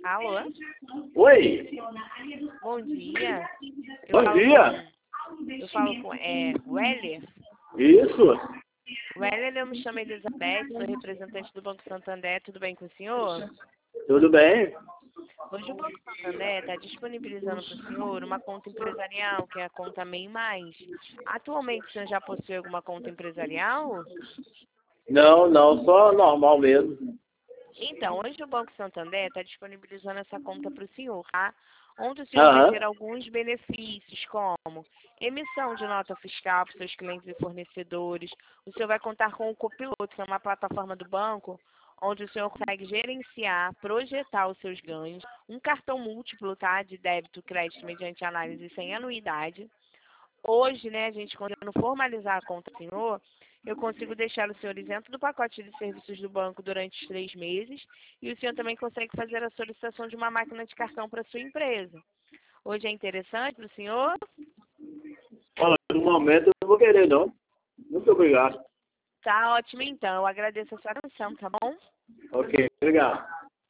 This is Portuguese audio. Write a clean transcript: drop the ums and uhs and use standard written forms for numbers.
Alô? Oi, Bom dia. bom dia. Eu falo com Weller. Isso, Weller, eu me chamo Elizabeth, sou representante do Banco Santander. Tudo bem com o senhor? tudo bem? Hoje o Banco Santander está disponibilizando para o senhor uma conta empresarial, que é a conta MEI Mais. Atualmente, o senhor já possui alguma conta empresarial? Não, só normal mesmo. Então, hoje o Banco Santander está disponibilizando essa conta para o senhor, tá? Onde o senhor vai Aham, ter alguns benefícios, como emissão de nota fiscal para seus clientes e fornecedores. O senhor vai contar com o Copiloto, que é uma plataforma do banco, onde o senhor consegue gerenciar, projetar os seus ganhos. Um cartão múltiplo, tá? De débito, crédito, mediante análise sem anuidade. Hoje, né, a gente conseguindo formalizar a conta do senhor, eu consigo deixar o senhor isento do pacote de serviços do banco durante os 3 meses e o senhor também consegue fazer a solicitação de uma máquina de cartão para a sua empresa. Hoje é interessante para o senhor? olha, no momento eu não vou querer não. Muito obrigado. Tá ótimo então, eu agradeço a sua atenção, tá bom? Ok, obrigado.